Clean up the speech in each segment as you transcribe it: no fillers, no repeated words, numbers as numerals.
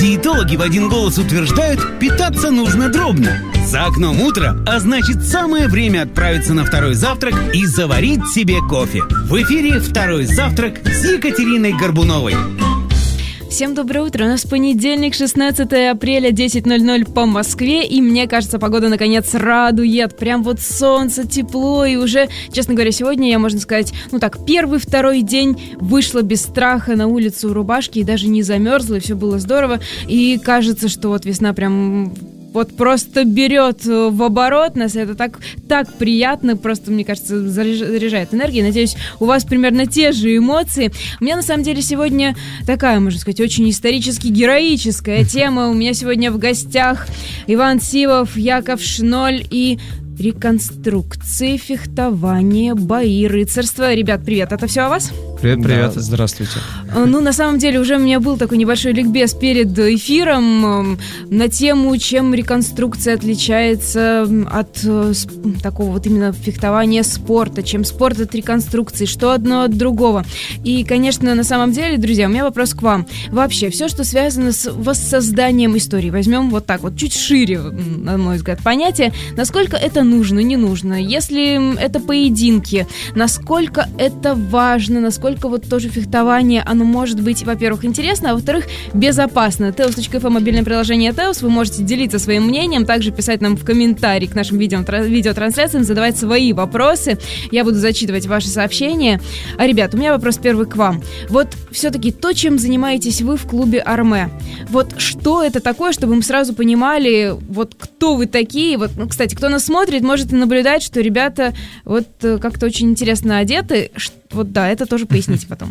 Диетологи в один голос утверждают, питаться нужно дробно. За окном утро, а значит самое время отправиться на второй завтрак и заварить себе кофе. В эфире «Второй завтрак» с Екатериной Горбуновой. Всем доброе утро. У нас понедельник, 16 апреля, 10:00 по Москве. И мне кажется, погода наконец радует. Прям вот солнце, тепло. И уже, честно говоря, сегодня я, можно сказать, первый-второй день вышла без страха на улицу в рубашке. И даже не замерзла, и все было здорово. И кажется, что вот весна прям... вот просто берет в оборот нас, это так приятно, просто, мне кажется, заряжает энергией. Надеюсь, у вас примерно те же эмоции. У меня, на самом деле, сегодня такая, можно сказать, очень исторически героическая тема. У меня сегодня в гостях Иван Сивов, Яков Шноль и... реконструкции, фехтование, бои, рыцарство. Ребят, привет, это все о вас? Привет. Да, здравствуйте. На самом деле, уже у меня был такой небольшой ликбез перед эфиром на тему, чем реконструкция отличается от такого вот именно фехтования спорта, чем спорт от реконструкции, что одно от другого. И, конечно, на самом деле, друзья, у меня вопрос к вам. Вообще, все, что связано с воссозданием истории, возьмем вот так вот, чуть шире, на мой взгляд, понятие, насколько это нужно, не нужно, если это поединки, насколько это важно, насколько вот тоже фехтование, оно может быть, во-первых, интересно, а во-вторых, безопасно. Teos.fm, мобильное приложение Teos, вы можете делиться своим мнением, также писать нам в комментарии к нашим видеотрансляциям, задавать свои вопросы, я буду зачитывать ваши сообщения. А, ребят, у меня вопрос первый к вам. Вот все-таки то, чем занимаетесь вы в клубе Арме, вот что это такое, чтобы мы сразу понимали, вот кто вы такие, вот, кстати, кто нас смотрит, может и наблюдать, что ребята вот как-то очень интересно одеты. Вот да, это тоже поясните потом.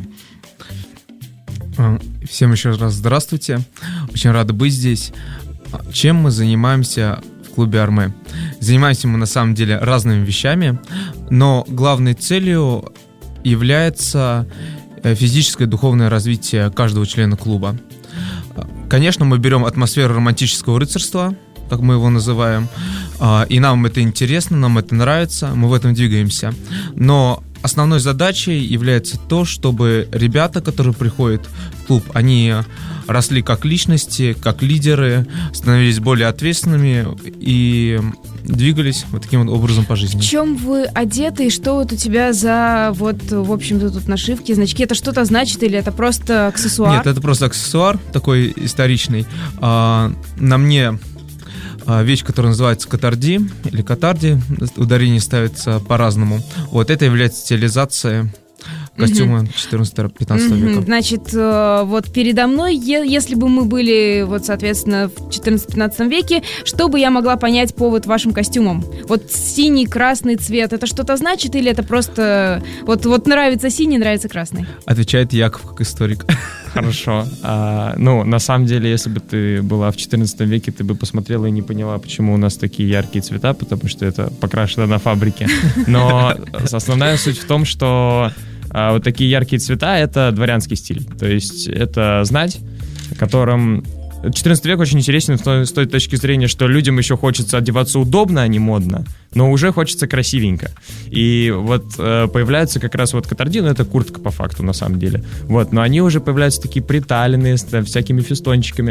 Всем еще раз здравствуйте. Очень рады быть здесь. Чем мы занимаемся в клубе Арме? Занимаемся мы на самом деле разными вещами, но главной целью является физическое и духовное развитие каждого члена клуба. Конечно, мы берем атмосферу романтического рыцарства, как мы его называем, и нам это интересно, нам это нравится, мы в этом двигаемся. Но основной задачей является то, чтобы ребята, которые приходят в клуб, они росли как личности, как лидеры, становились более ответственными и двигались вот таким вот образом по жизни. В чем вы одеты и что вот у тебя за вот, в общем-то, тут нашивки, значки? Это что-то значит или это просто аксессуар? Нет, это просто аксессуар такой историчный. На мне вещь, которая называется катарди или катарди, ударение ставится по-разному. Вот это является стилизацией костюма 14-15 века. Значит, вот передо мной, если бы мы были, вот, соответственно, в 14-15 веке, что бы я могла понять по вот вашим костюмам? Вот синий, красный цвет, это что-то значит или это просто вот нравится синий, нравится красный? Отвечает Яков как историк. Хорошо. На самом деле, если бы ты была в 14 веке, ты бы посмотрела и не поняла, почему у нас такие яркие цвета, потому что это покрашено на фабрике. Но основная суть в том, что вот такие яркие цвета — это дворянский стиль. То есть это знать, которым... 14 век очень интересен с той точки зрения, что людям еще хочется одеваться удобно, а не модно, но уже хочется красивенько. И вот появляются как раз вот катарди, это куртка по факту на самом деле. Вот, но они уже появляются такие приталенные, с всякими фестончиками.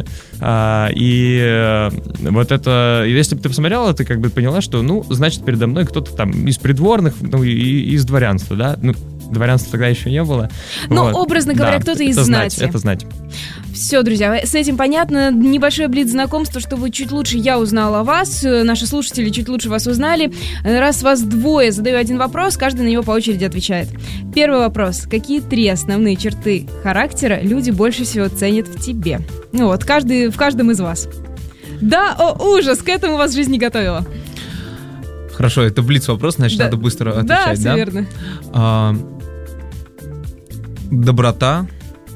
И вот это, если бы ты посмотрела, ты как бы поняла, что, значит, передо мной кто-то там из придворных, и из дворянства, да? Дворянства тогда еще не было. Образно говоря, кто-то из знати. Это знать. Все, друзья, с этим понятно. Небольшое блиц-знакомство, чтобы чуть лучше я узнала о вас, наши слушатели чуть лучше вас узнали. Раз вас двое, задаю один вопрос, каждый на него по очереди отвечает. Первый вопрос. Какие 3 основные черты характера люди больше всего ценят в тебе? В каждом из вас. Да, ужас, к этому вас жизнь не готовила. Хорошо, это блиц-вопрос, значит, надо быстро отвечать, да? Да, все верно. Доброта,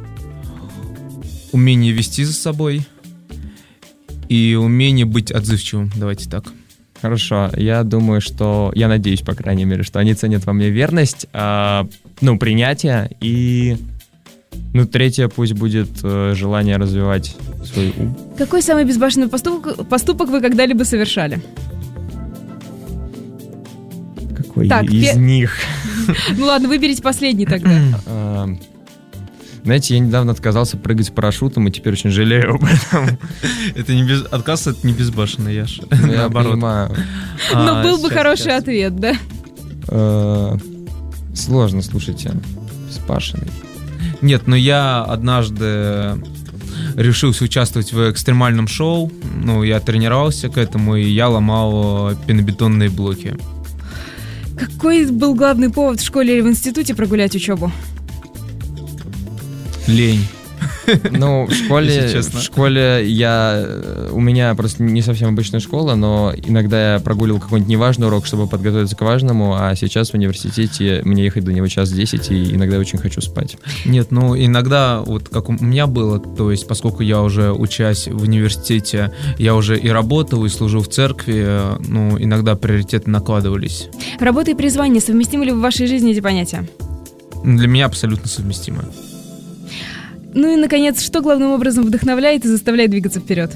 умение вести за собой и умение быть отзывчивым, давайте так. Хорошо, я думаю, что, я надеюсь, по крайней мере, что они ценят во мне верность, принятие и, третье пусть будет желание развивать свой ум. Какой самый безбашенный поступок вы когда-либо совершали? Какой из них? Ну ладно, выберите последний тогда. Знаете, я недавно отказался прыгать с парашютом, и теперь очень жалею об этом. Отказ это не безбашенный, Яша. Я понимаю. Но был бы хороший ответ, да? Сложно, слушайте, безбашенный. Нет, но я однажды решился участвовать в экстремальном шоу. Ну, я тренировался к этому, и я ломал пенобетонные блоки. Какой был главный повод в школе или в институте прогулять учебу? Лень. Ну, в школе у меня просто не совсем обычная школа, но иногда я прогуливал какой-нибудь неважный урок, чтобы подготовиться к важному, а сейчас в университете мне ехать до него 1:10, и иногда я очень хочу спать. Нет, ну иногда, вот как у меня было, то есть поскольку я уже учась в университете, я уже и работал, и служил в церкви, ну иногда приоритеты накладывались. Работа и призвание, совместимы ли в вашей жизни эти понятия? Для меня абсолютно совместимы. Ну и, наконец, что главным образом вдохновляет и заставляет двигаться вперед?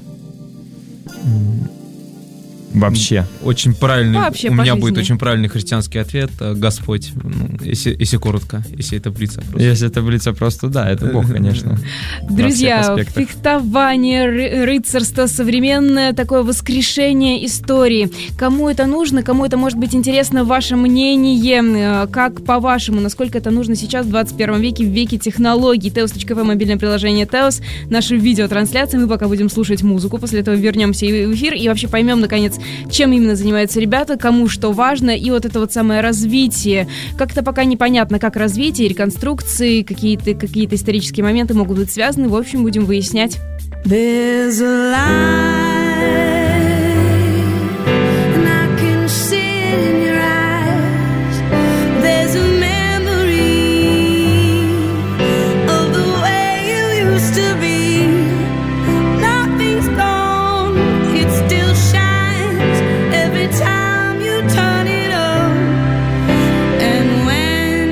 Вообще. Очень правильный. Вообще, у меня жизни. будет очень правильный христианский ответ. Господь. Ну, если коротко, если это таблица просто. Если таблица просто, да, это Бог, конечно. Друзья, фехтование, рыцарство, современное такое воскрешение истории. Кому это нужно, кому это может быть интересно, ваше мнение, как по-вашему, насколько это нужно сейчас в 21 веке, в веке технологий. Teos.fm, мобильное приложение Teos, нашу видеотрансляцию. Мы пока будем слушать музыку, после этого вернемся в эфир и вообще поймем, наконец, чем именно занимаются ребята, кому что важно, и вот это вот самое развитие. Как-то пока непонятно, как развитие, реконструкции, какие-то исторические моменты могут быть связаны. В общем, будем выяснять. There's a light, and I can see it in your eyes. There's a memory of the way you used to be. Nothing's gone, it still shines every time you turn it on. And when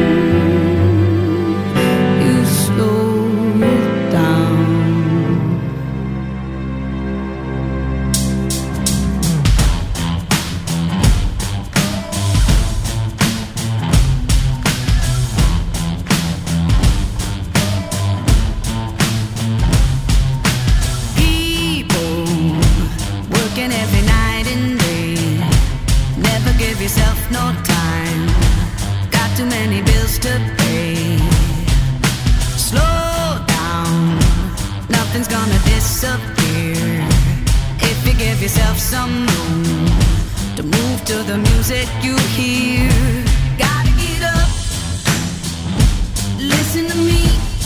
you slow it down, people working every night and day, never give yourself no time, got too many bills to pay. Slow down, nothing's gonna disappear if you give yourself some room to move to the music you hear. Gotta get up, listen to me,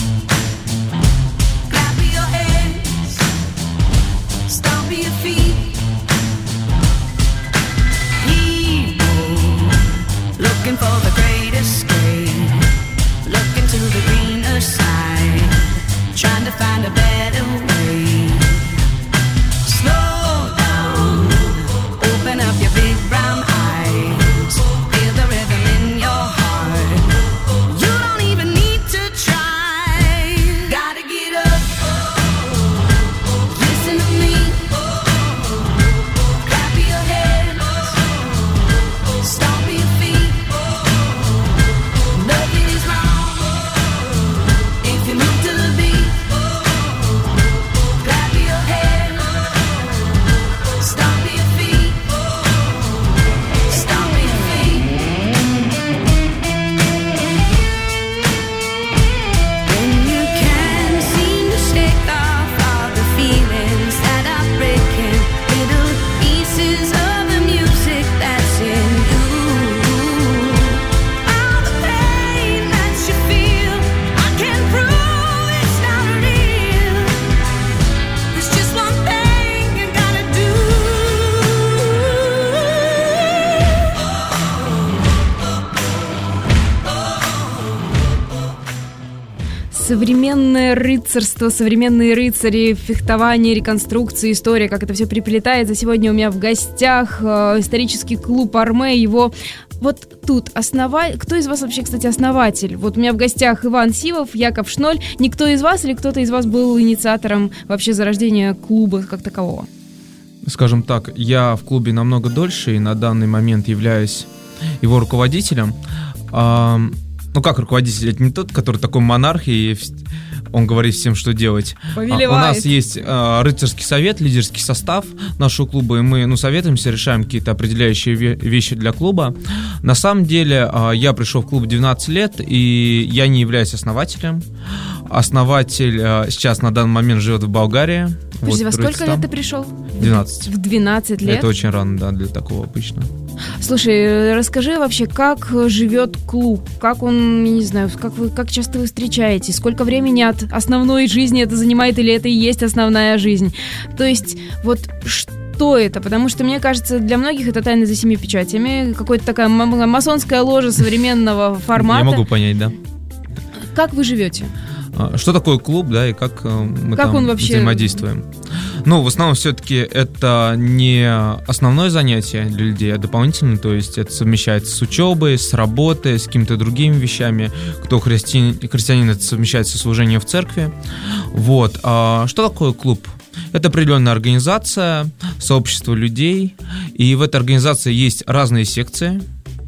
clap your hands, stomp your feet. People looking for the great escape, looking to the greener side, trying to find a better way. Slow down, open up your big brown eyes, feel the rhythm in your heart. You don't even need to try. Gotta get up, listen to me, clap your hands, stomp your feet. Nothing is wrong if you move to the beat. Clap your hands, stomp your feet, stomp your feet. When you can't seem to shake off all the feelings that are breaking, little pieces of the music that's in you. All the pain that you feel, I can't prove it's not real. There's just one thing you gotta do. Современное рыцарство, современные рыцари, фехтование, реконструкция, история, как это все приплетается. Сегодня у меня в гостях исторический клуб Арме, его вот тут Кто из вас вообще, кстати, основатель? Вот у меня в гостях Иван Сивов, Яков Шноль. Никто из вас или кто-то из вас был инициатором вообще зарождения клуба как такового? Скажем так, я в клубе намного дольше и на данный момент являюсь его руководителем. Ну как руководитель? Это не тот, который такой монарх, и он говорит всем, что делать. Повелевает. У нас есть рыцарский совет, лидерский состав нашего клуба, и мы советуемся, решаем какие-то определяющие вещи для клуба. На самом деле, я пришел в клуб в 12 лет, и я не являюсь основателем. Основатель сейчас на данный момент живет в Болгарии. Подожди, во сколько лет ты пришел? 12. В 12 лет? Это очень рано, да, для такого обычно. Слушай, расскажи вообще, как живет клуб, как он, я не знаю, как часто вы встречаетесь, сколько времени от основной жизни это занимает, или это и есть основная жизнь? То есть, вот что это? Потому что, мне кажется, для многих это тайна за 7 печатями, какая-то такая масонская ложа современного формата. Я могу понять, да. Как вы живете? Что такое клуб, да, и как мы как там он вообще взаимодействуем? Ну, в основном все-таки это не основное занятие для людей, а дополнительное, то есть это совмещается с учебой, с работой, с какими-то другими вещами. Кто христианин, это совмещается со служением в церкви. Вот. Что такое клуб? Это определенная организация, сообщество людей, и в этой организации есть разные секции,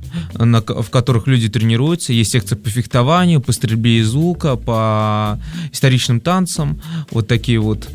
в которых люди тренируются. Есть секция по фехтованию, по стрельбе из лука, по историчным танцам. Вот такие вот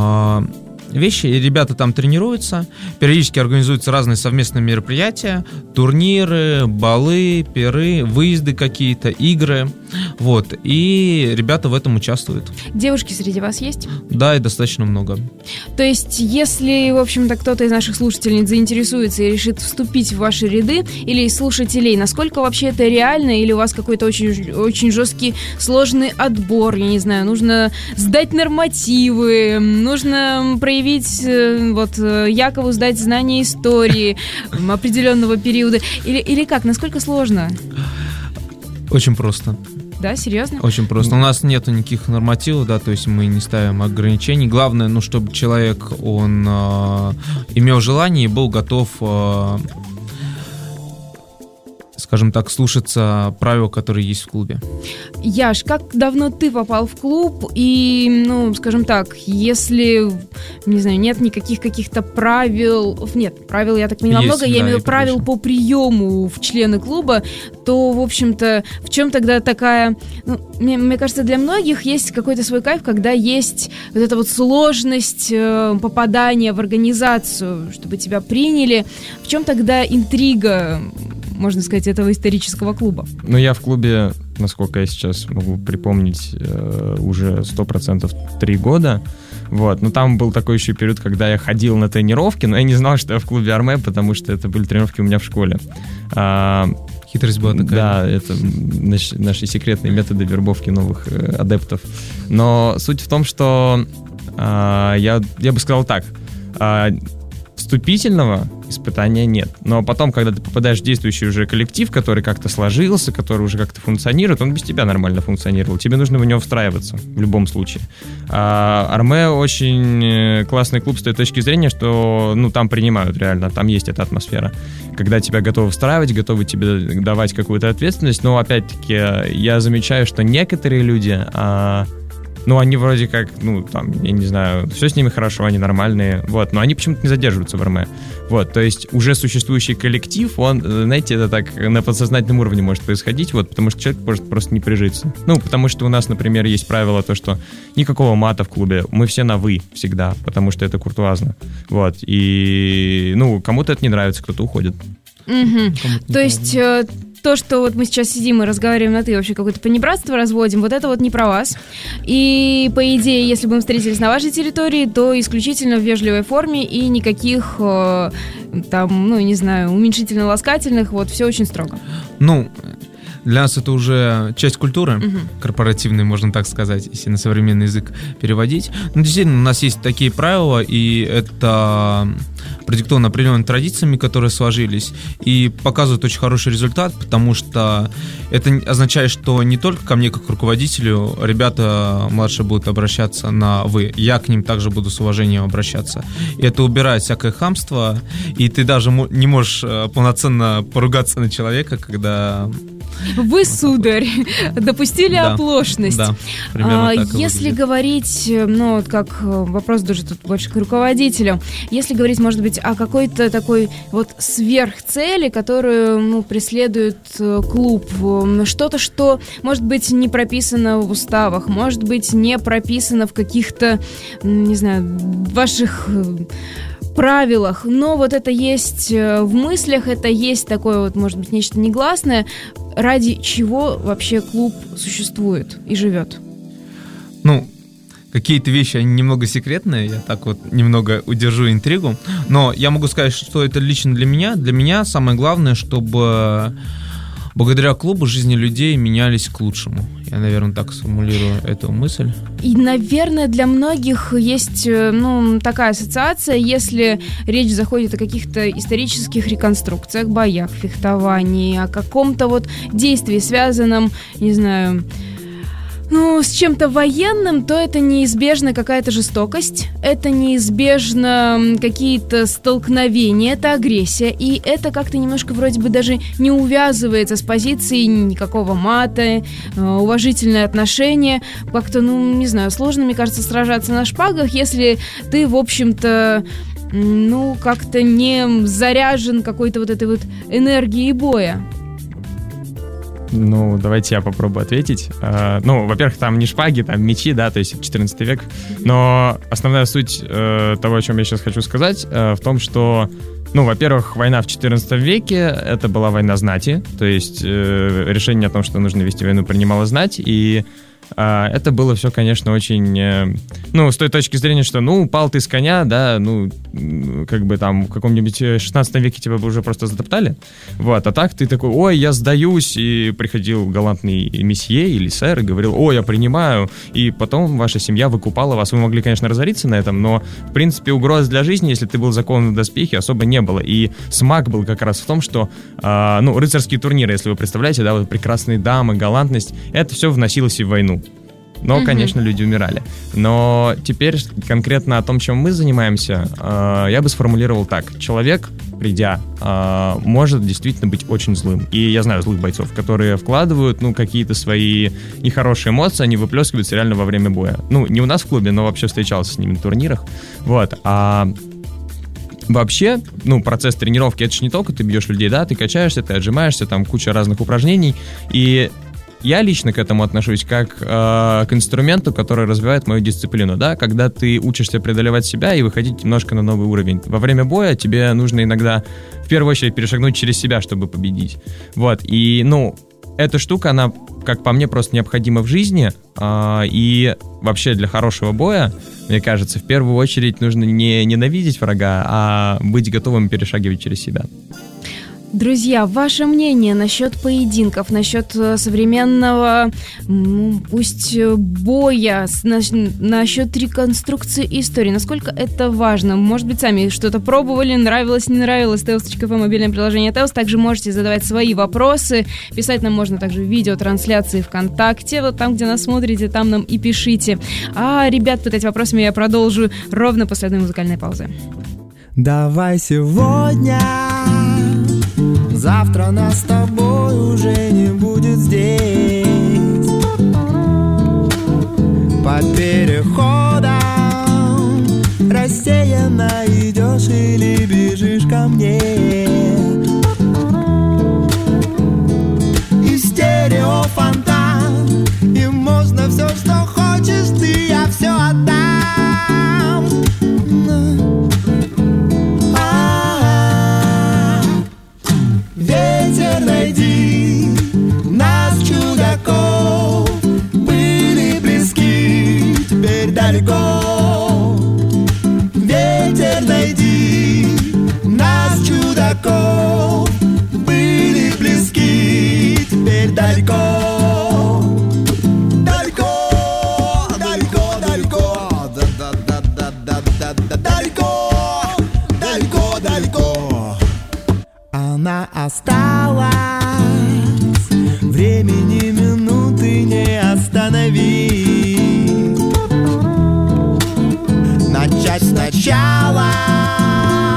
вещи. И ребята там тренируются. Периодически организуются разные совместные мероприятия. Турниры, балы, пиры, выезды какие-то, игры. Вот. И ребята в этом участвуют. Девушки среди вас есть? Да, и достаточно много. То есть, если, в общем-то, кто-то из наших слушательниц заинтересуется и решит вступить в ваши ряды, или из слушателей, насколько вообще это реально, или у вас какой-то очень, очень жесткий, сложный отбор, я не знаю, нужно сдать нормативы, нужно проявить, вот, Якову сдать знания истории определенного периода, или как, насколько сложно? Очень просто. Да, серьезно? Очень просто. У нас нету никаких нормативов, да, то есть мы не ставим ограничений. Главное, чтобы человек, он имел желание и был готов, скажем так, слушаться правил, которые есть в клубе. Яш, как давно ты попал в клуб? И, скажем так, если, не знаю, нет никаких каких-то правил... Нет, правил, я так понимаю, много. Я имею в виду правил по приему в члены клуба, то, в общем-то, в чем тогда такая... мне кажется, для многих есть какой-то свой кайф, когда есть вот эта вот сложность попадания в организацию, чтобы тебя приняли. В чем тогда интрига, можно сказать, этого исторического клуба? Я в клубе, насколько я сейчас могу припомнить, уже 100% 3 года. Вот. Но там был такой еще период, когда я ходил на тренировки, но я не знал, что я в клубе Арме, потому что это были тренировки у меня в школе. Хитрость была такая. Да, это наши секретные методы вербовки новых адептов. Но суть в том, что я бы сказал так, вступительного испытания нет. Но потом, когда ты попадаешь в действующий уже коллектив, который как-то сложился, который уже как-то функционирует, он без тебя нормально функционировал. Тебе нужно в него встраиваться в любом случае. Арме очень классный клуб с той точки зрения, что там принимают реально, там есть эта атмосфера. Когда тебя готовы встраивать, готовы тебе давать какую-то ответственность. Но опять-таки я замечаю, что некоторые люди... они вроде как, я не знаю, все с ними хорошо, они нормальные, вот, но они почему-то не задерживаются в РМ. Вот, то есть уже существующий коллектив, он, знаете, это так на подсознательном уровне может происходить, вот, потому что человек может просто не прижиться. Потому что у нас, например, есть правило то, что никакого мата в клубе, мы все на «вы» всегда, потому что это куртуазно, вот, и, кому-то это не нравится, кто-то уходит. То есть... То, что вот мы сейчас сидим и разговариваем на «ты», вообще какое-то понебратство разводим, вот это вот не про вас. И, по идее, если бы мы встретились на вашей территории, то исключительно в вежливой форме и никаких, не знаю, уменьшительно-ласкательных, вот, все очень строго. Для нас это уже часть культуры, корпоративной, можно так сказать, если на современный язык переводить. Действительно, у нас есть такие правила, и это продиктовано определенными традициями, которые сложились, и показывают очень хороший результат, потому что это означает, что не только ко мне, как к руководителю, ребята младшие будут обращаться на «вы», я к ним также буду с уважением обращаться. И это убирает всякое хамство, и ты даже не можешь полноценно поругаться на человека, когда Вы, сударь, допустили оплошность. Да, примерно так и если выглядит. говорить, ну, вот как вопрос даже тут больше к руководителю, если говорить, может быть, о какой-то такой вот сверхцели, которую, ну, преследует клуб, что-то, что, может быть, не прописано в уставах, может быть, не прописано в каких-то, не знаю, ваших правилах, но вот это есть в мыслях, это есть такое вот, может быть, нечто негласное, ради чего вообще клуб существует и живет. Ну, какие-то вещи, они немного секретные, я так вот немного удержу интригу, но я могу сказать, что это лично для меня. Для меня самое главное, чтобы благодаря клубу жизни людей менялись к лучшему. Я, наверное, так сформулирую эту мысль. И, наверное, для многих есть, ну, такая ассоциация, если речь заходит о каких-то исторических реконструкциях, боях, фехтовании, о каком-то вот действии, связанном, не знаю, ну, с чем-то военным, то это неизбежно какая-то жестокость, это неизбежно какие-то столкновения, это агрессия, и это как-то немножко вроде бы даже не увязывается с позицией никакого мата, уважительное отношение, как-то, ну, не знаю, сложно, мне кажется, сражаться на шпагах, если ты, в общем-то, ну, как-то не заряжен какой-то вот этой вот энергией боя. Ну, давайте я попробую ответить. Ну, во-первых, там не шпаги, там мечи, да, то есть 14 век. Но основная суть того, о чем я сейчас хочу сказать, в том, что, ну, во-первых, война в 14 веке, это была война знати, то есть решение о том, что нужно вести войну, принимала знать, и это было все, конечно, очень, ну, с той точки зрения, что, ну, упал ты с коня, да, ну, как бы там в каком-нибудь 16 веке тебя бы уже просто затоптали, вот, а так ты такой, ой, я сдаюсь, и приходил галантный месье или сэр и говорил, ой, я принимаю, и потом ваша семья выкупала вас, вы могли, конечно, разориться на этом, но, в принципе, угроз для жизни, если ты был закован в доспехи, особо не было, и смак был как раз в том, что, ну, рыцарские турниры, если вы представляете, да, вот прекрасные дамы, галантность, это все вносилось и в войну. Но, конечно, люди умирали. Но теперь конкретно о том, чем мы занимаемся, я бы сформулировал так. Человек, придя, может действительно быть очень злым. И я знаю злых бойцов, которые вкладывают, ну, какие-то свои нехорошие эмоции, они выплескиваются реально во время боя. Ну, не у нас в клубе, но вообще встречался с ними на турнирах. Вот. Вообще, ну, процесс тренировки, это же не только ты бьешь людей, да, ты качаешься, ты отжимаешься, там куча разных упражнений, и я лично к этому отношусь как к инструменту, который развивает мою дисциплину, да, когда ты учишься преодолевать себя и выходить немножко на новый уровень. Во время боя тебе нужно иногда в первую очередь перешагнуть через себя, чтобы победить. Вот, и, ну, эта штука, она, как по мне, просто необходима в жизни, и вообще для хорошего боя, мне кажется, в первую очередь нужно не ненавидеть врага, а быть готовым перешагивать через себя. Друзья, ваше мнение насчет поединков, насчет современного, пусть боя, насчет реконструкции истории, насколько это важно? Может быть, сами что-то пробовали, нравилось, не нравилось, Теос.фм, мобильное приложение Теос. Также можете задавать свои вопросы, писать нам можно также в видеотрансляции ВКонтакте, вот там, где нас смотрите, там нам и пишите. А ребят пытать вопросами я продолжу ровно после одной музыкальной паузы. Давай сегодня, завтра нас с тобой уже не будет здесь. По переходам рассеянно идешь или бежишь ко мне. И стереофонтан, и можно все, что хочешь ты, я все отдам. Ветер, найди нас, чудаков, были близки, теперь далеко. Ветер, найди нас, чудаков, были близки, теперь далеко. Далеко, далеко, далеко, далеко, далеко, далеко. Она осталась, времени минуты не остановить. Начать сначала,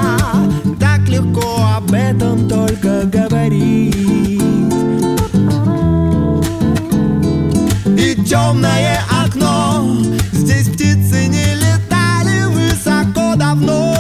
так легко об этом только говорить. темное окно. Здесь птицы не летали высоко давно.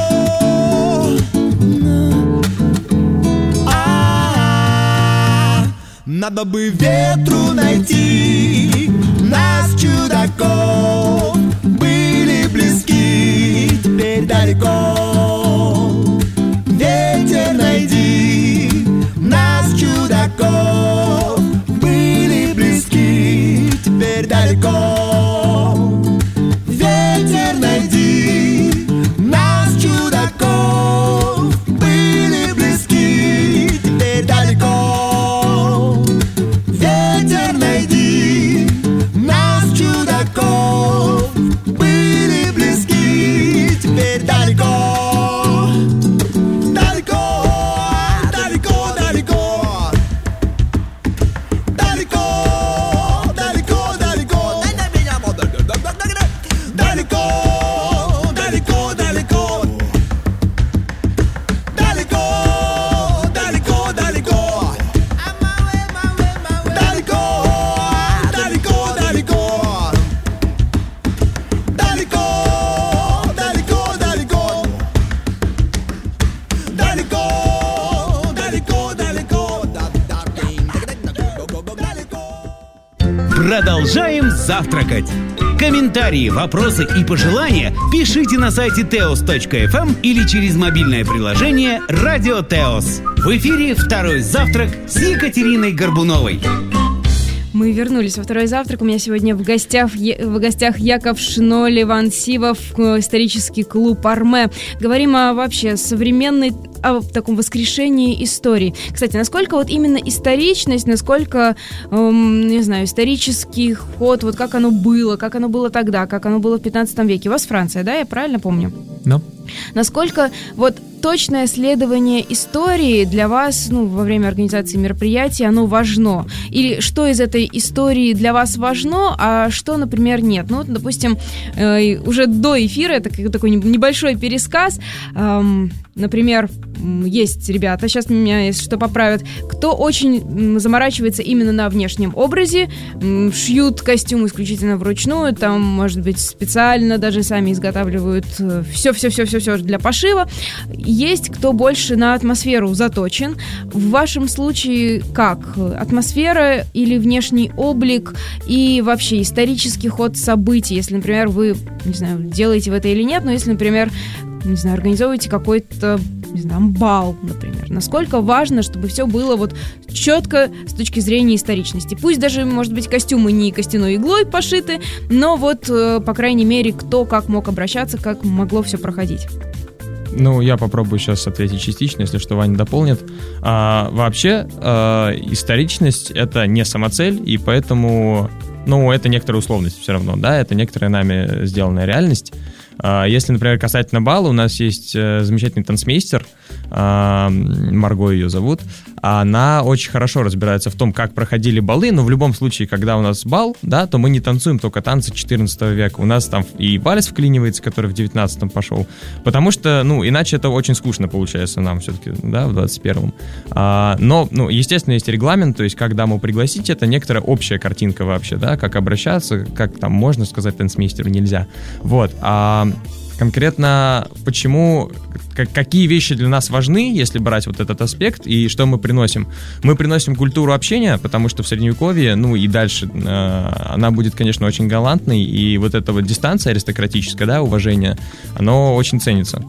Надо бы ветру найти нас, чудаков. Были близки, теперь далеко. Ветер, найди нас, чудаков. Были близки, теперь далеко. Ветер, найди нас, чудаков. Были близки, теперь далеко. Ветер, найди нас, чудаков. Были близки, теперь далеко. Далеко, далеко, далеко. Далеко, далеко, далеко. Далеко, далеко, далеко. Далеко, далеко, далеко. Далеко, далеко, далеко. Далеко, далеко, далеко. Далеко, далеко, далеко. Продолжаем завтракать. Комментарии, вопросы и пожелания пишите на сайте teos.fm или через мобильное приложение «Радио Теос». В эфире «Второй завтрак» с Екатериной Горбуновой. Мы вернулись во второй завтрак. У меня сегодня в гостях Яков Шноль, Иван Сивов, исторический клуб «Арме». Говорим о вообще о таком воскрешении истории. Кстати, насколько вот именно историчность, насколько, не знаю, исторический ход, вот как оно было тогда, как оно было в 15 веке. У вас Франция, да, я правильно помню? Да. Насколько вот точное следование истории для вас, во время организации мероприятий, оно важно? Или что из этой истории для вас важно, а что, например, нет? Допустим, уже до эфира, это такой небольшой пересказ, например, есть ребята, сейчас меня, если что, поправят, кто очень заморачивается именно на внешнем образе, шьют костюм исключительно вручную, там, может быть, специально даже сами изготавливают все для пошива. Есть кто больше на атмосферу заточен. В вашем случае как? Атмосфера или внешний облик и вообще исторический ход событий, если, например, вы, не знаю, делаете в это или нет, но если, например, не знаю, организовываете какой-то, не знаю, бал, например. Насколько важно, чтобы все было вот четко с точки зрения историчности. Пусть даже, может быть, костюмы не костяной иглой пошиты, но вот, по крайней мере, кто как мог обращаться, как могло все проходить. Я попробую сейчас ответить частично, если что, Ваня дополнит. Вообще, историчность — это не самоцель, и поэтому, это некоторая условность все равно, да, это некоторая нами сделанная реальность. Если, например, касательно бала, у нас есть замечательный танцмейстер, Марго ее зовут, она очень хорошо разбирается в том, как проходили балы, но в любом случае, когда у нас бал, да, то мы не танцуем только танцы 14 века, у нас там и вальс вклинивается, который в 19-м пошел, потому что, иначе это очень скучно получается нам все-таки, да, в 21-м. Но, естественно, есть регламент, то есть, как даму пригласить, это некоторая общая картинка вообще, да, как обращаться, как там можно сказать танцмейстеру, нельзя. Вот, конкретно почему, какие вещи для нас важны, если брать вот этот аспект, и что мы приносим? Мы приносим культуру общения, потому что в Средневековье, и дальше она будет, конечно, очень галантной, и вот эта вот дистанция аристократическая, да, уважение, оно очень ценится.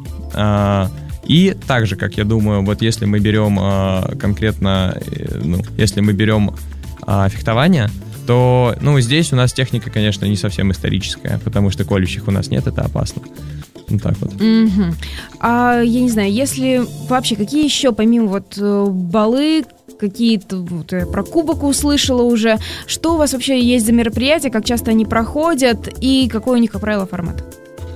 И также, как я думаю, вот если мы берем конкретно, если мы берем фехтование, то, здесь у нас техника, конечно, не совсем историческая, потому что колющих у нас нет, это опасно. Вот так вот. Mm-hmm. Я не знаю, если вообще, какие еще, помимо балы, какие-то, я про кубок услышала уже, что у вас вообще есть за мероприятия, как часто они проходят и какой у них, как правило, формат?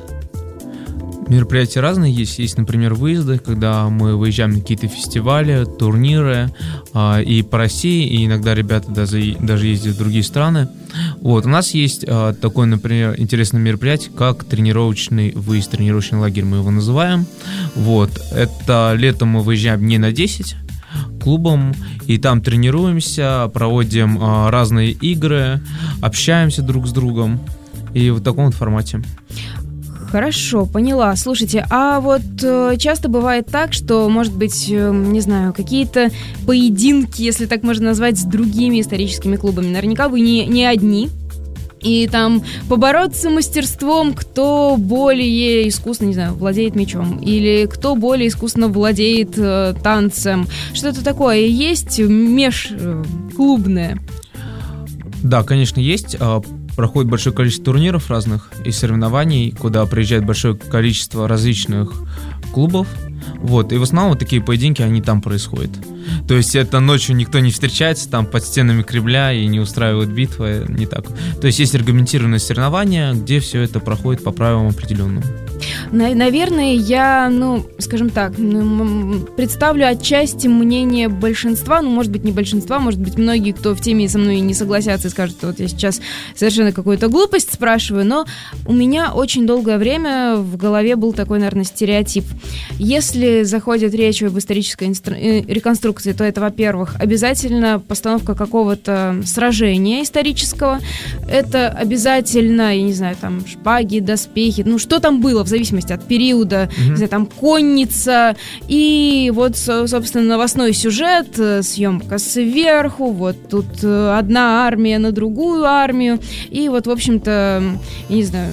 Мероприятия разные есть. Есть, например, выезды, когда мы выезжаем на какие-то фестивали, турниры и по России, и иногда ребята даже ездят в другие страны. Вот. У нас есть такое, например, интересное мероприятие, как тренировочный выезд, тренировочный лагерь мы его называем. Вот. Это летом мы выезжаем дней на 10, клубом, и там тренируемся, проводим разные игры, общаемся друг с другом, и в таком вот формате. Хорошо, поняла. Слушайте, а вот часто бывает так, что, может быть, не знаю, какие-то поединки, если так можно назвать, с другими историческими клубами. Наверняка вы не одни. И там побороться мастерством, кто более искусно, не знаю, владеет мечом, или кто более искусно владеет танцем. Что-то такое есть межклубное? Да, конечно, есть. Проходит большое количество турниров разных и соревнований, куда приезжает большое количество различных клубов. Вот, и в основном вот такие поединки, они там происходят. То есть это ночью никто не встречается там под стенами Кремля и не устраивают битвы, не так. То есть есть регламентированные соревнования, где все это проходит по правилам определенным. Наверное, я, скажем так, представлю отчасти мнение большинства, может быть, не большинства, может быть, многие, кто в теме со мной не согласятся и скажут, что вот я сейчас совершенно какую-то глупость спрашиваю, но у меня очень долгое время в голове был такой, наверное, стереотип. Если заходит речь об исторической реконструкции, то это, во-первых, обязательно постановка какого-то сражения исторического, это обязательно, я не знаю, там, шпаги, доспехи, что там было, в зависимости от периода, не знаю, там, конница, и вот, собственно, новостной сюжет, съемка сверху, вот тут одна армия на другую армию, и вот, в общем-то, я не знаю,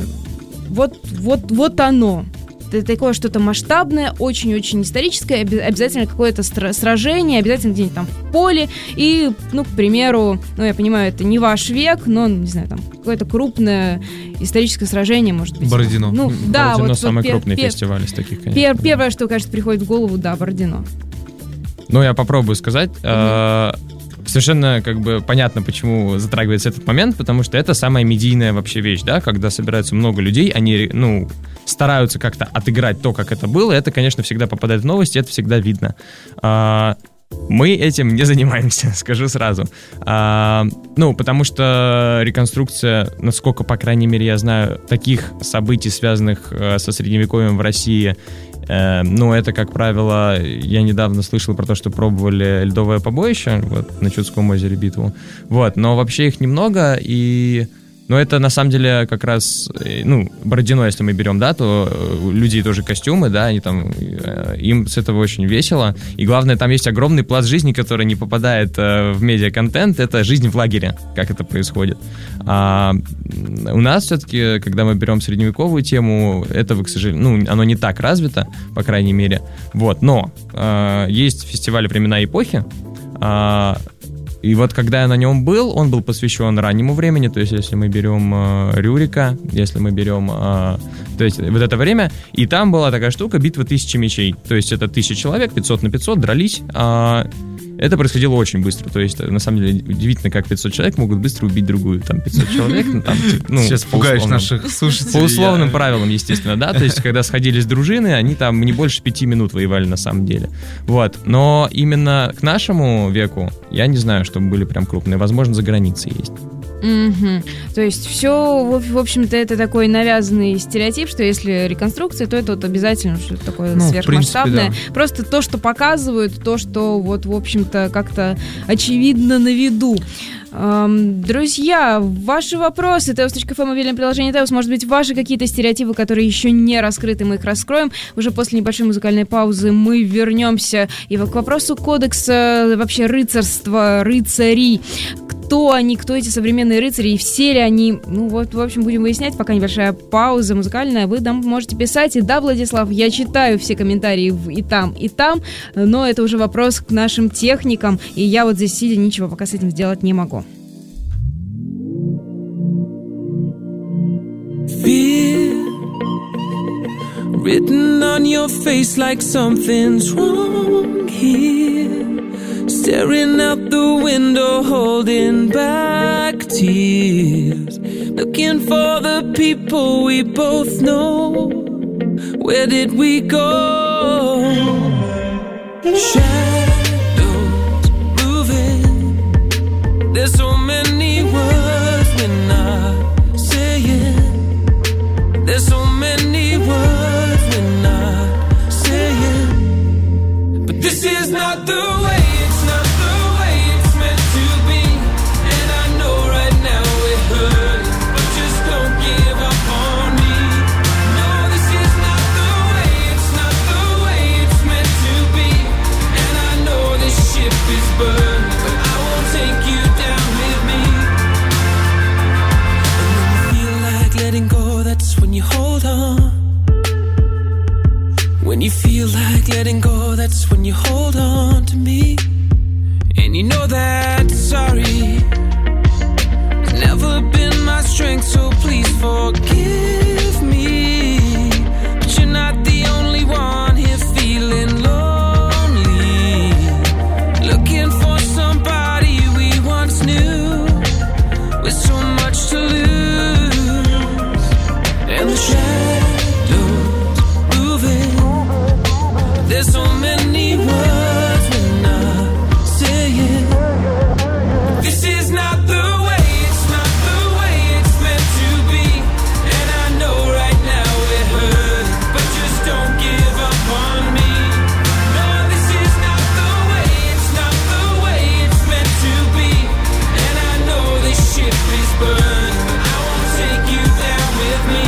вот оно. Это такое что-то масштабное, очень-очень историческое, обязательно какое-то сражение, обязательно где-нибудь там в поле, и, к примеру, я понимаю, это не ваш век, но, не знаю, там какое-то крупное историческое сражение, может быть. Бородино. Да, Бородино самый крупный фестиваль из таких, конечно. Первое, что, кажется, приходит в голову, да, Бородино. Я попробую сказать. Совершенно понятно, почему затрагивается этот момент, потому что это самая медийная вообще вещь, да, когда собирается много людей, они, стараются как-то отыграть то, как это было, это, конечно, всегда попадает в новости, это всегда видно. Мы этим не занимаемся, скажу сразу. Потому что реконструкция, насколько, по крайней мере, я знаю, таких событий, связанных со Средневековьем в России, это, как правило, я недавно слышал про то, что пробовали ледовое побоище на Чудском озере битву. Но вообще их немного, и... это на самом деле как раз, Бородино, если мы берем, да, то у людей тоже костюмы, да, они там, им с этого очень весело. И главное, там есть огромный пласт жизни, который не попадает в медиа-контент, это жизнь в лагере, как это происходит. А у нас все-таки, когда мы берем средневековую тему, этого, к сожалению, оно не так развито, по крайней мере. Но есть фестиваль «Времена и эпохи», и вот когда я на нем был, он был посвящен раннему времени, то есть если мы берем Рюрика, если мы берем, то есть вот это время, и там была такая штука, битва 1000 мечей, то есть это 1000 человек, 500 на 500 дрались, это происходило очень быстро, то есть на самом деле удивительно, как 500 человек могут быстро убить другую, там 500 человек, Сейчас пугаешь наших слушателей. По условным правилам, естественно, да, то есть когда сходились дружины, они там не больше 5 минут воевали на самом деле, но именно к нашему веку, я не знаю, чтобы были прям крупные, возможно, за границей есть. То есть все, в общем-то, это такой навязанный стереотип, что если реконструкция, то это обязательно что-то такое сверхмасштабное. Принципе, да. Просто то, что показывают, то, что в общем-то, как-то очевидно на виду. Друзья, ваши вопросы, Teos.fm, мобильное приложение Teos, может быть, ваши какие-то стереотипы, которые еще не раскрыты, мы их раскроем. Уже после небольшой музыкальной паузы мы вернемся и к вопросу кодекса вообще рыцарства, рыцарей. Кто они, кто эти современные рыцари, и все ли они, в общем, будем выяснять, пока небольшая пауза музыкальная, вы нам можете писать, и да, Владислав, я читаю все комментарии и там, но это уже вопрос к нашим техникам, и я здесь сидя ничего пока с этим сделать не могу. Fear written on your face like something's wrong here. Staring out the window, holding back tears. Looking for the people we both know. Where did we go? Shadows moving. There's so many words we're not saying. There's so many words we're not saying. But this is not the way. When you feel like letting go, that's when you hold on to me. And you know that sorry has never been my strength, so please forgive me. But you're not the only one here feeling lonely, looking for somebody we once knew, with so much to lose. And the shadows moving, there's so many words we're not saying. This is not the way, it's not the way it's meant to be. And I know right now it hurt, but just don't give up on me. No, this is not the way, it's not the way it's meant to be. And I know this ship is burned, but I won't take you down with me.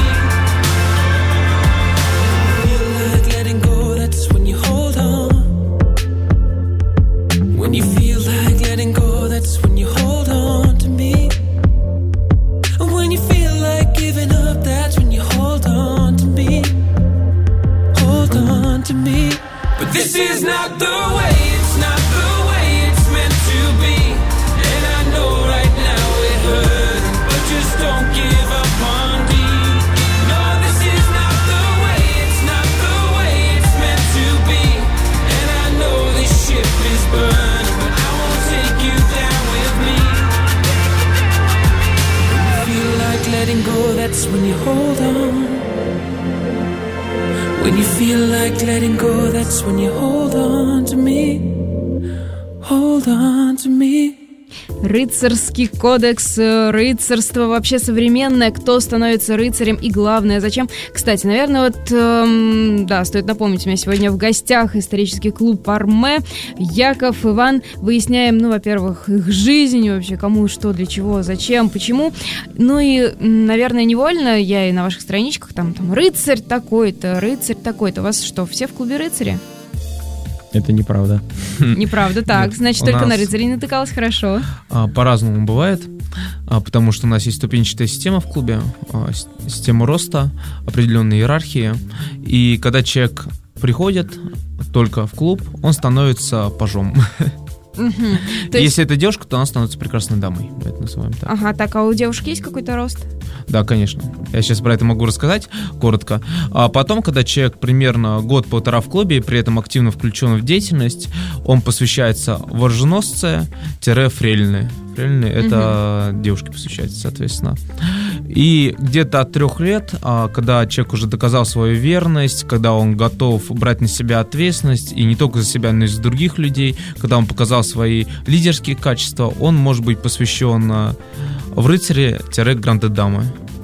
Feel like letting go, that's when you hold on. When you feel like letting go, that's when you hold on to me. And when you feel like giving up, that's when you hold on to me. Hold on to me. But this is not the way, it's not the way it's meant to be. And I know right now it hurt, but just don't give up on me. No, this is not the way, it's not the way it's meant to be. And I know this ship is burned, but I won't take you down with me. When you feel like letting go, that's when you hold on. When you feel like letting go, that's when you hold on to me. Hold on to me. Рыцарский кодекс, рыцарство вообще современное, кто становится рыцарем и главное, зачем. Кстати, наверное, да, стоит напомнить, у меня сегодня в гостях исторический клуб «Арме», Яков, Иван. Выясняем, во-первых, их жизнь, вообще кому, что, для чего, зачем, почему. Ну и, наверное, невольно я и на ваших страничках там рыцарь такой-то, рыцарь такой-то. У вас что, все в клубе рыцари? Это неправда. Неправда, так, значит, только на рыцарей натыкалось, хорошо. По-разному бывает, потому что у нас есть ступенчатая система в клубе, система роста, определенные иерархии, и когда человек приходит только в клуб, он становится пажом. Если это девушка, то она становится прекрасной дамой. Мы это называем так. Ага, так, а у девушки есть какой-то рост? Да, конечно. Я сейчас про это могу рассказать коротко. А потом, когда человек примерно год-полтора в клубе и при этом активно включен в деятельность, он посвящается вожженосце-фрейлины. Фрейлины — это девушке посвящается, соответственно. И где-то от 3 лет, когда человек уже доказал свою верность, когда он готов брать на себя ответственность, и не только за себя, но и за других людей, когда он показал свои лидерские качества, он может быть посвящен в рыцаре-гранде-дамы.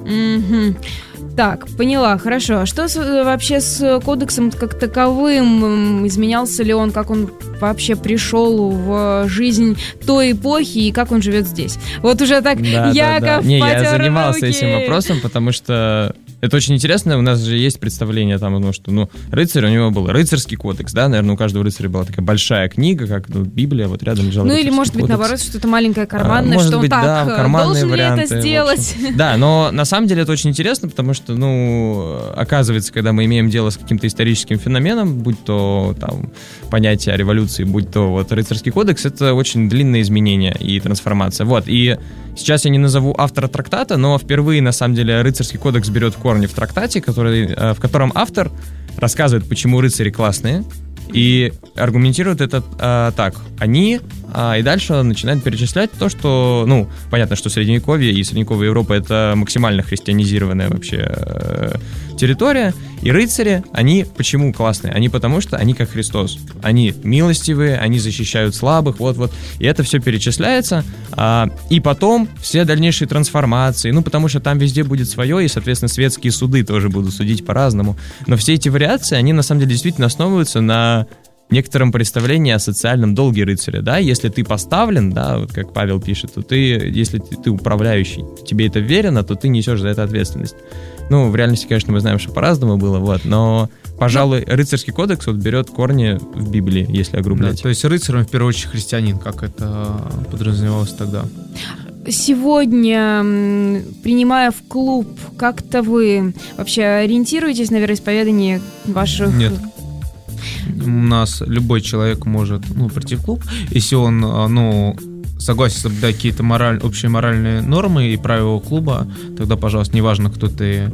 Так, поняла, хорошо. А что вообще с кодексом как таковым? Изменялся ли он, как он вообще пришел в жизнь той эпохи и как он живет здесь? Вот уже так, Яков, Не, потер я занимался руки. этим вопросом, потому что это очень интересно. У нас же есть представление там, что, рыцарь, у него был рыцарский кодекс, да, наверное, у каждого рыцаря была такая большая книга, как Библия, вот рядом лежал или, может быть, кодекс. наоборот, что-то маленькое карманное, может что быть, он так, карманные должен варианты, ли это сделать? Да, но на самом деле это очень интересно, потому что, оказывается, когда мы имеем дело с каким-то историческим феноменом, будь то там понятие о революции, будь то вот рыцарский кодекс, это очень длинные изменения и трансформация. Вот, и сейчас я не назову автора трактата, но впервые, на самом деле, рыцарский кодекс берет корни в трактате, в котором автор рассказывает, почему рыцари классные, и аргументирует это так. Они... и дальше он начинает перечислять то, что... понятно, что Средневековье и средневековая Европа — это максимально христианизированная вообще территория. И рыцари, они почему классные? Они потому что они как Христос. Они милостивые, они защищают слабых, вот-вот. И это все перечисляется. И потом все дальнейшие трансформации. Потому что там везде будет свое, и, соответственно, светские суды тоже будут судить по-разному. Но все эти вариации, они, на самом деле, действительно основываются на некотором представлении о социальном долге рыцаря, да, если ты поставлен, да, вот как Павел пишет, то если ты управляющий, тебе это верено, то ты несешь за это ответственность. В реальности, конечно, мы знаем, что по-разному было, но, пожалуй, рыцарский кодекс берет корни в Библии, если огрублять. Да, то есть рыцарь, он в первую очередь христианин, как это подразумевалось тогда. Сегодня, принимая в клуб, как-то вы вообще ориентируетесь на вероисповедание ваших... Нет. У нас любой человек может прийти в клуб, если он согласен соблюдать какие-то общие моральные нормы и правила клуба, тогда, пожалуйста, неважно, кто ты,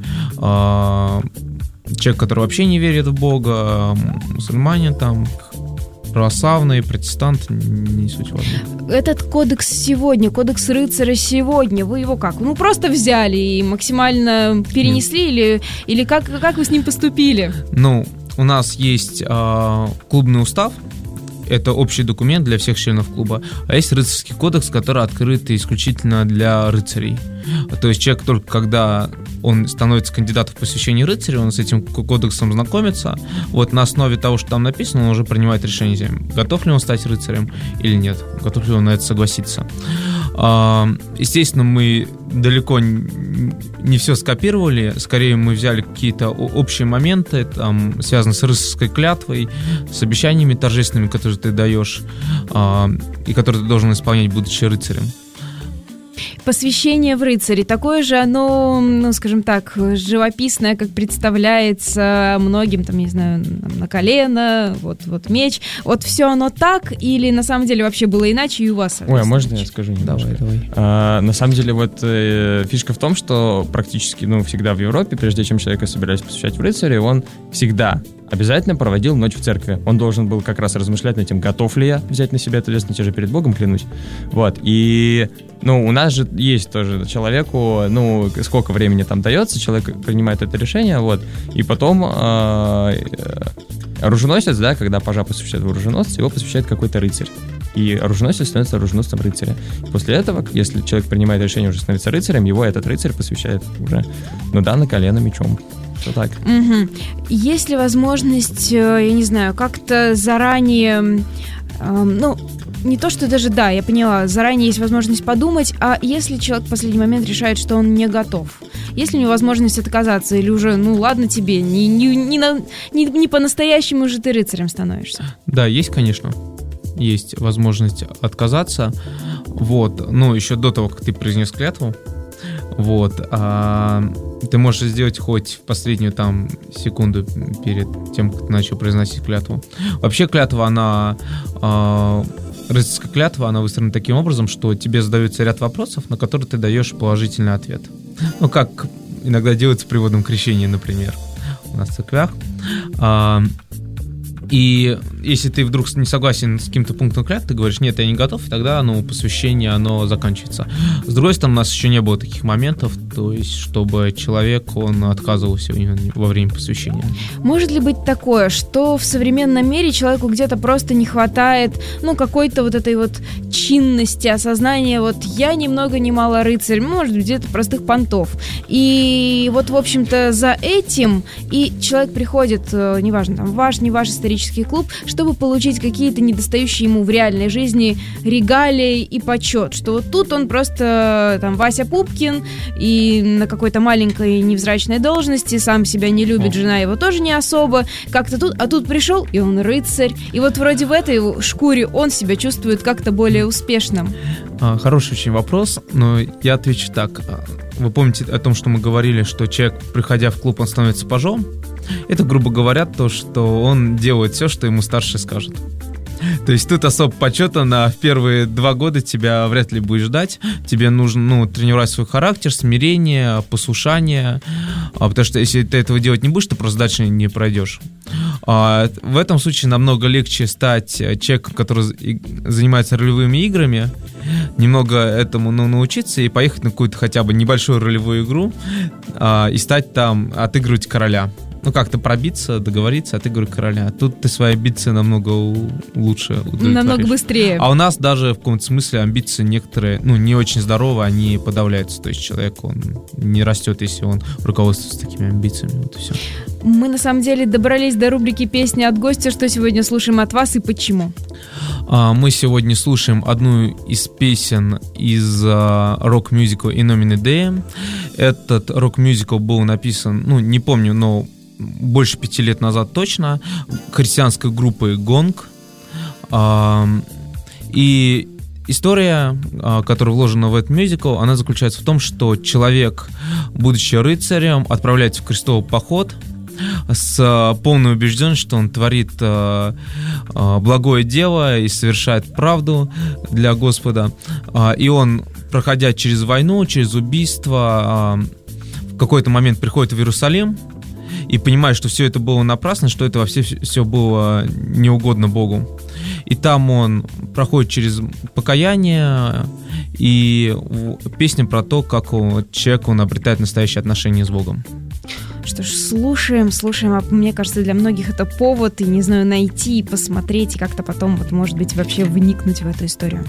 человек, который вообще не верит в Бога, мусульманин, там, православный, протестант, не суть важно. Этот кодекс сегодня, кодекс рыцаря сегодня, вы его как? Просто взяли и максимально перенесли или как вы с ним поступили? У нас есть клубный устав. Это общий документ для всех членов клуба. А есть рыцарский кодекс, который открыт исключительно для рыцарей. То есть человек только когда он становится кандидатом в посвящение рыцаря, он с этим кодексом знакомится. На основе того, что там написано, он уже принимает решение, готов ли он стать рыцарем или нет, готов ли он на это согласиться. Естественно, мы далеко не все скопировали, скорее мы взяли какие-то общие моменты, там, связанные с рыцарской клятвой, с обещаниями торжественными, которые ты даешь и которые ты должен исполнять, будучи рыцарем. Посвящение в рыцари, такое же оно, скажем так, живописное, как представляется многим, там, не знаю, на колено, вот меч, все оно так, или на самом деле вообще было иначе и у вас? Ой, а можно я скажу немножко? Давай. На самом деле фишка в том, что практически, всегда в Европе, прежде чем человека собирались посвящать в рыцари, он всегда обязательно проводил ночь в церкви. Он должен был как раз размышлять над тем, готов ли я взять на себя ответственность, я же перед Богом клянусь. И, у нас же есть тоже человеку, сколько времени там дается, человек принимает это решение, и потом оруженосец, да, когда пажа посвящает в оруженосца, его посвящает какой-то рыцарь. И оруженосец становится оруженосцем рыцаря. После этого, если человек принимает решение уже становиться рыцарем, его этот рыцарь посвящает уже, на колено мечом. Все так. Угу. Есть ли возможность, я не знаю, как-то заранее, не то, что даже, да, я поняла, заранее есть возможность подумать, а если человек в последний момент решает, что он не готов, есть ли у него возможность отказаться, или уже, ладно тебе, не по-настоящему же ты рыцарем становишься? Да, есть, конечно. Есть возможность отказаться. Еще до того, как ты произнес клятву, ты можешь сделать хоть в последнюю секунду перед тем, как ты начал произносить клятву. Вообще клятва, рыцарская клятва, она выстроена таким образом, что тебе задается ряд вопросов, на которые ты даешь положительный ответ. Как иногда делается при водном крещении, например, у нас в церквях. И если ты вдруг не согласен с каким-то пунктом клятвы, ты говоришь, нет, я не готов, и тогда посвящение, оно заканчивается. С другой стороны, у нас еще не было таких моментов, то есть, чтобы человек, он отказывался во время посвящения. Может ли быть такое, что в современном мире человеку где-то просто не хватает, какой-то этой чинности, осознания, я ни много ни мало рыцарь, может быть, где-то простых понтов. И в общем-то, за этим и человек приходит, неважно, ваш, не ваш исторический клуб, чтобы получить какие-то недостающие ему в реальной жизни регалии и почет, что тут он просто Вася Пупкин и на какой-то маленькой невзрачной должности, сам себя не любит, жена его тоже не особо, как-то тут пришел, и он рыцарь, и вроде в этой шкуре он себя чувствует как-то более успешным. Хороший очень вопрос, но я отвечу так. Вы помните о том, что мы говорили, что человек, приходя в клуб, он становится пажом? Это, грубо говоря, то, что он делает все, что ему старший скажет. То есть тут особо почета в первые 2 года тебя вряд ли будешь ждать. Тебе нужно тренировать свой характер, смирение, послушание. Потому что если ты этого делать не будешь, ты просто дальше не пройдешь. В этом случае намного легче стать человеком, который занимается ролевыми играми, немного этому научиться и поехать на какую-то хотя бы небольшую ролевую игру и стать отыгрывать короля. Как-то пробиться, договориться, отыгрывать короля. Тут ты свои амбиции намного лучше удовлетворишь. Намного быстрее. А у нас даже в каком-то смысле амбиции некоторые, не очень здоровые, они подавляются. То есть человек, он не растет, если он руководствуется такими амбициями. Вот и все. Мы на самом деле добрались до рубрики «Песни от гостя». Что сегодня слушаем от вас и почему? Мы сегодня слушаем одну из песен из рок-мюзикла «In Nomine Dei». Этот рок-мюзикл был написан, не помню, но больше 5 лет назад точно, христианской группой «Гонг». И история, которая вложена в этот мюзикл, она заключается в том, что человек, будучи рыцарем, отправляется в крестовый поход, с полной убежденностью, что он творит благое дело и совершает правду для Господа. И он, проходя через войну, через убийство, в какой-то момент приходит в Иерусалим и понимает, что все это было напрасно, что это вообще все было неугодно Богу. И там он проходит через покаяние и песня про то, как человек обретает настоящие отношения с Богом. Что ж, слушаем, а мне кажется, для многих это повод, и, не знаю, найти, посмотреть, и как-то потом, вот, может быть, вообще вникнуть в эту историю.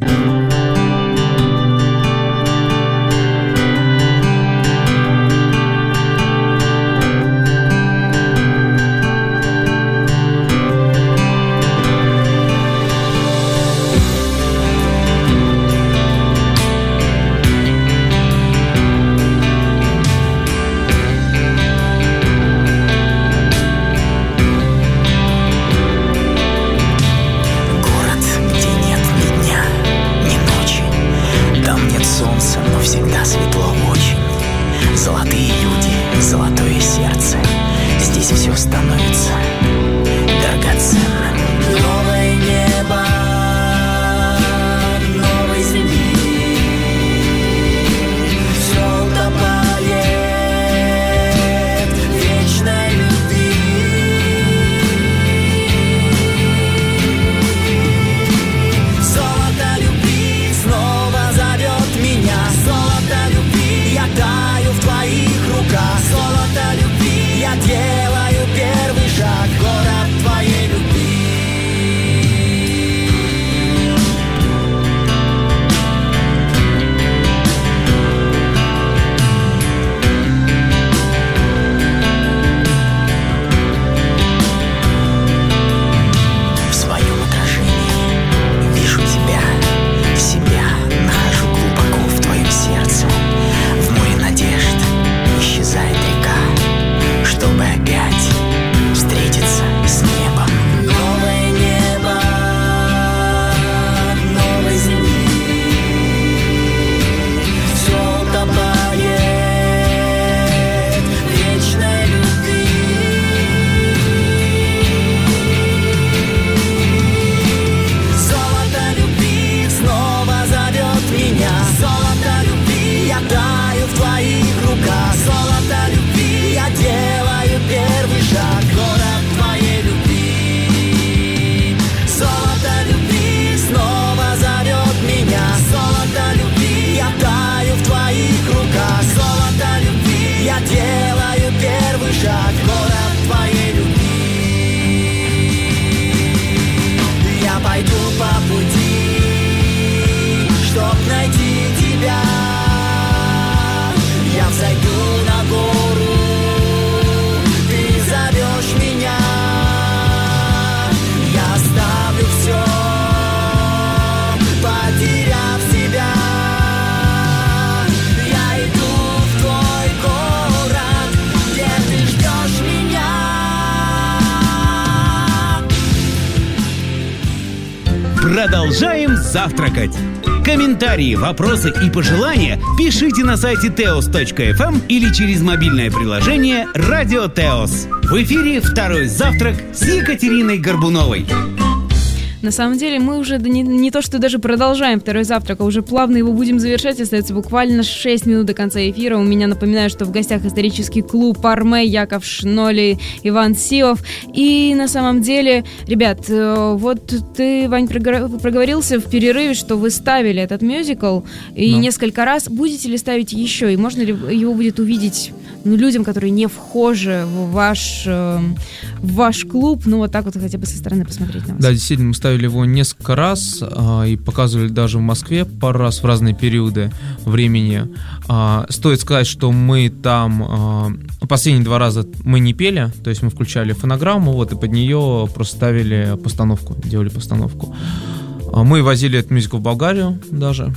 Продолжаем завтракать. Комментарии, вопросы и пожелания пишите на сайте teos.fm или через мобильное приложение «Радио Теос». В эфире «Второй завтрак» с Екатериной Горбуновой. На самом деле мы уже не то, что даже продолжаем второй завтрак, а уже плавно его будем завершать. Остается буквально 6 минут до конца эфира. У меня, напоминаю, что в гостях исторический клуб «Арме», Яков Шноли, Иван Сивов. И на самом деле, ребят, вот ты, Вань, проговорился в перерыве, что вы ставили этот мюзикл и несколько раз. Будете ли ставить еще? И можно ли его будет увидеть людям, которые не вхожи в ваш клуб? Ну, вот так вот хотя бы со стороны посмотреть на вас. Да, действительно, мы ставили его несколько раз и показывали даже в Москве пару раз в разные периоды времени. Стоит сказать, что мы там последние 2 раза мы не пели, то есть мы включали фонограмму, вот, и под нее просто ставили постановку, делали постановку. Мы возили этот мюзикл в Болгарию даже,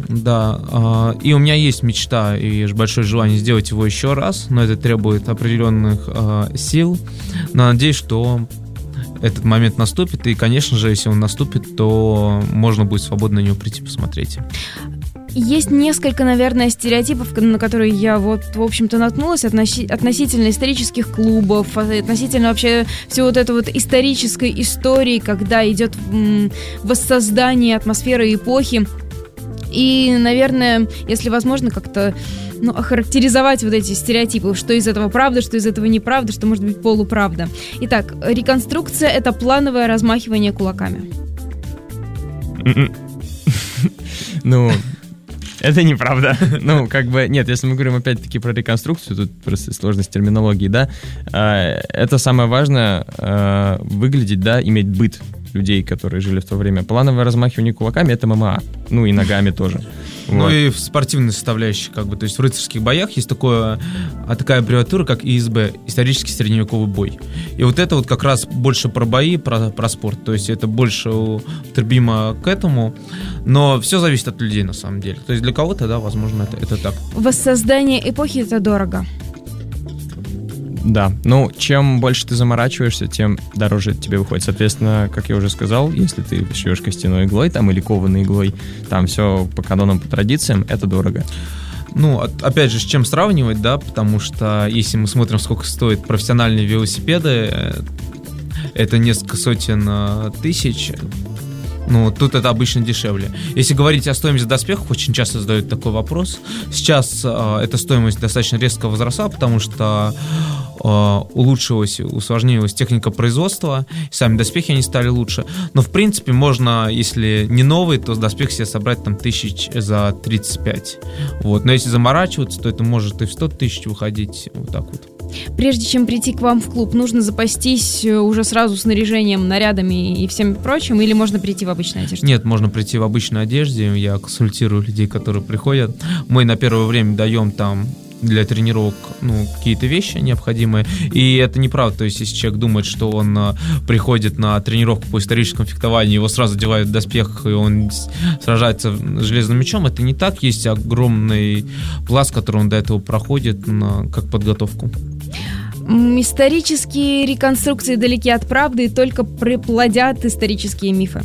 да, и у меня есть мечта и большое желание сделать его еще раз, но это требует определенных сил, но надеюсь, что этот момент наступит, и, конечно же, если он наступит, то можно будет свободно на него прийти посмотреть. Есть несколько, наверное, стереотипов, на которые я вот, в общем-то, наткнулась относительно исторических клубов, относительно вообще всего вот этой вот исторической истории, когда идет воссоздание атмосферы эпохи. И, наверное, если возможно, как-то охарактеризовать вот эти стереотипы, что из этого правда, что из этого неправда, что может быть полуправда. Итак, реконструкция — это плановое размахивание кулаками. Ну, это неправда. Ну, как бы, нет, если мы говорим опять-таки про реконструкцию, тут просто сложность терминологии, да, это самое важное, выглядеть, да, иметь быт людей, которые жили в то время. Плановое размахивание кулаками — это ММА, ну и ногами тоже. Ну и в спортивной составляющей, как бы, то есть в рыцарских боях есть такая аббревиатура, как ИСБ, исторический средневековый бой. И вот это вот как раз больше про бои, про спорт, то есть это больше употребимо к этому, но все зависит от людей на самом деле. То есть для кого-то, да, возможно, это так. Воссоздание эпохи — это дорого. Да, ну, чем больше ты заморачиваешься, тем дороже тебе выходит. Соответственно, как я уже сказал, если ты шьешь костяной иглой там или кованой иглой, там все по канонам, по традициям, это дорого. Ну, опять же, с чем сравнивать, да, потому что если мы смотрим, сколько стоят профессиональные велосипеды, это несколько сотен тысяч. Ну, тут это обычно дешевле. Если говорить о стоимости доспехов, очень часто задают такой вопрос. Сейчас эта стоимость достаточно резко возросла, потому что улучшилась, усложнилась техника производства, сами доспехи они стали лучше. Но, в принципе, можно, если не новый, то доспех себе собрать там тысяч за 35. Вот. Но если заморачиваться, то это может и в 100 тысяч выходить. Вот так вот. Прежде чем прийти к вам в клуб, нужно запастись уже сразу снаряжением, нарядами и всем прочим, или можно прийти в обычной одежде? Нет, можно прийти в обычной одежде. Я консультирую людей, которые приходят. Мы на первое время даем там для тренировок какие-то вещи необходимые. И это неправда. То есть, если человек думает, что он приходит на тренировку по историческому фехтованию, его сразу одевают в доспех, и он сражается с железным мечом, это не так. Есть огромный пласт, который он до этого проходит как подготовку. Исторические реконструкции далеки от правды и только плодят исторические мифы.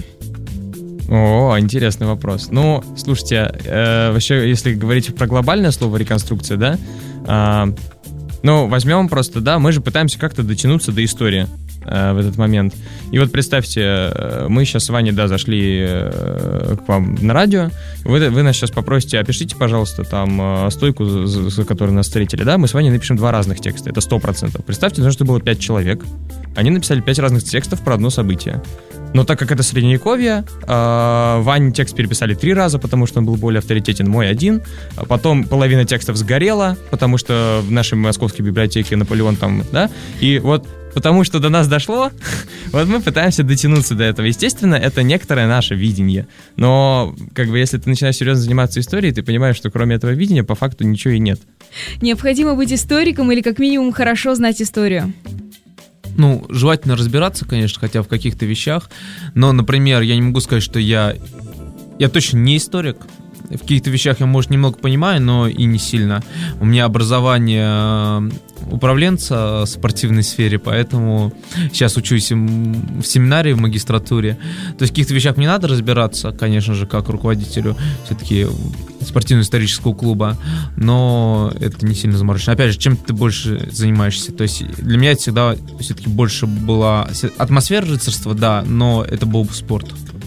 О, интересный вопрос. Ну, слушайте, вообще, если говорить про глобальное слово реконструкция, да, возьмем просто, да, мы же пытаемся как-то дотянуться до истории в этот момент. И вот представьте, мы сейчас с Ваней, да, зашли к вам на радио, вы нас сейчас попросите, опишите, пожалуйста, там стойку, за которой нас встретили, да, мы с Ваней напишем 2 разных текста, это 100%. Представьте, нужно, чтобы было 5 человек, они написали 5 разных текстов про одно событие. Но так как это средневековье, Ване текст переписали 3 раза, потому что он был более авторитетен, мой 1. Потом половина текстов сгорела, потому что в нашей московской библиотеке Наполеон там, да. И вот потому что до нас дошло, вот мы пытаемся дотянуться до этого. Естественно, это некоторое наше видение. Но, как бы, если ты начинаешь серьезно заниматься историей, ты понимаешь, что кроме этого видения по факту ничего и нет. Необходимо быть историком или как минимум хорошо знать историю. Ну, желательно разбираться, конечно, хотя в каких-то вещах. Но, например, я не могу сказать, что я точно не историк. В каких-то вещах я, может, немного понимаю, но и не сильно. У меня образование управленца в спортивной сфере, поэтому сейчас учусь в семинарии, в магистратуре. То есть в каких-то вещах мне надо разбираться, конечно же, как руководителю все-таки спортивно-исторического клуба, но это не сильно заморочено. Опять же, чем ты больше занимаешься? То есть для меня это всегда все-таки больше была атмосфера рыцарства, да, но это был бы спорт.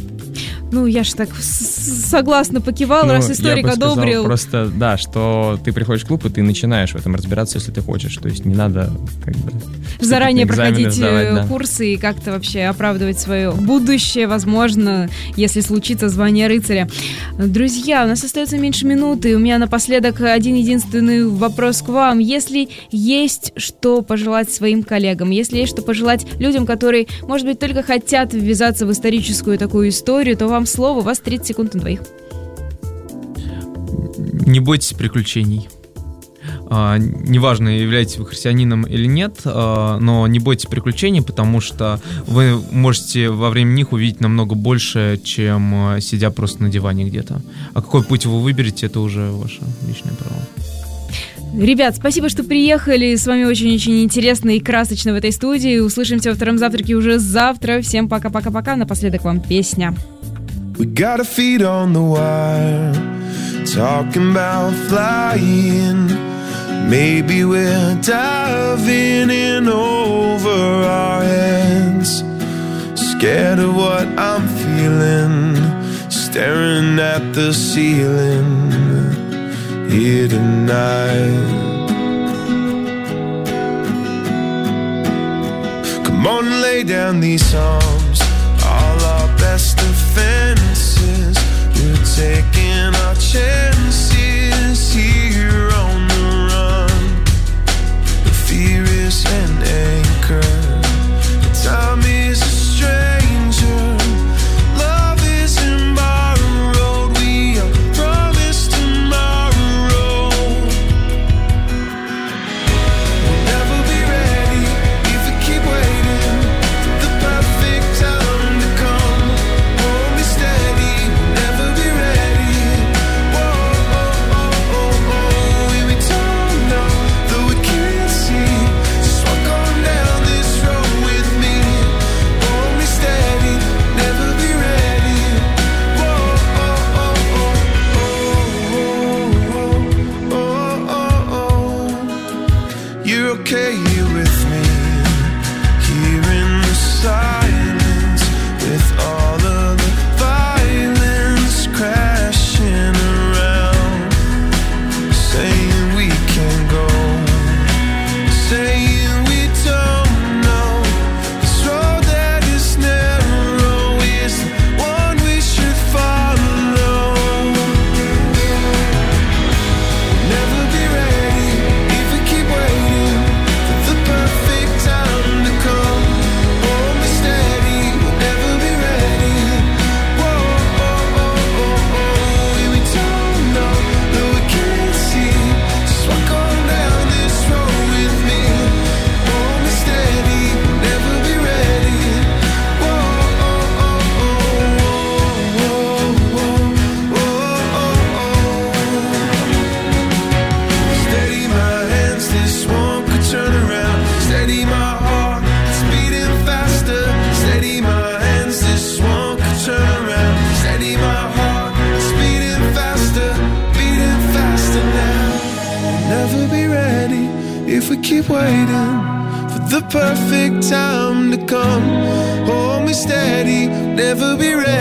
Ну, я же так согласно покивала, раз историк одобрил. Просто, да, что ты приходишь в клуб, и ты начинаешь в этом разбираться, если ты хочешь. То есть не надо как бы заранее проходить курсы и как-то вообще оправдывать свое будущее, возможно, если случится звание рыцаря. Друзья, у нас остается меньше минуты. У меня напоследок один единственный вопрос к вам. Если есть что пожелать своим коллегам, если есть что пожелать людям, которые, может быть, только хотят ввязаться в историческую такую историю, то вам слово, у вас 30 секунд на двоих. Не бойтесь приключений. Неважно, являетесь вы христианином или нет, но не бойтесь приключений, потому что вы можете во время них увидеть намного больше, чем сидя просто на диване где-то. А какой путь вы выберете, это уже ваше личное право. Ребят, спасибо, что приехали. С вами очень-очень интересно и красочно в этой студии. Услышимся во втором завтраке уже завтра. Всем пока-пока-пока. Напоследок вам песня. We got our feet on the wire, talking about flying. Maybe we're diving in over our heads. Scared of what I'm feeling, staring at the ceiling here tonight. Come on and lay down these songs, all our best defenses. We're taking our chances here on the run. The fear is an anchor, the time is a stranger. Love isn't borrowed, we are promised tomorrow. We'll never be ready if we keep waiting for the perfect time to come. Hold me steady, we'll never be ready. Whoa, oh, oh, oh, oh. And we don't know, though we can't see. Just walk on down this road with me. Hold me steady, never be ready. Whoa, oh, oh, oh, oh, oh, oh, oh. You're okay here with me, here in the silence, with all of the violence crashing around, saying we can go, saying we don't know. This road that is narrow is the one we should follow. We'll never be ready if we keep waiting for the perfect time to come. Hold me steady, we'll never be ready. Whoa, oh, oh, oh, oh. And we don't know, though we can't see. Just walk on down this road with me. Hold me steady, we'll never be ready. Whoa, oh, oh, oh, oh, oh, oh, oh. Steady my hands, this one could turn around. Steady my heart, it's beating faster. Steady my hands, this one could turn around. Steady my heart, it's beating faster now. We'll never be ready if we keep waiting for the perfect time to come. Hold me steady, never be ready.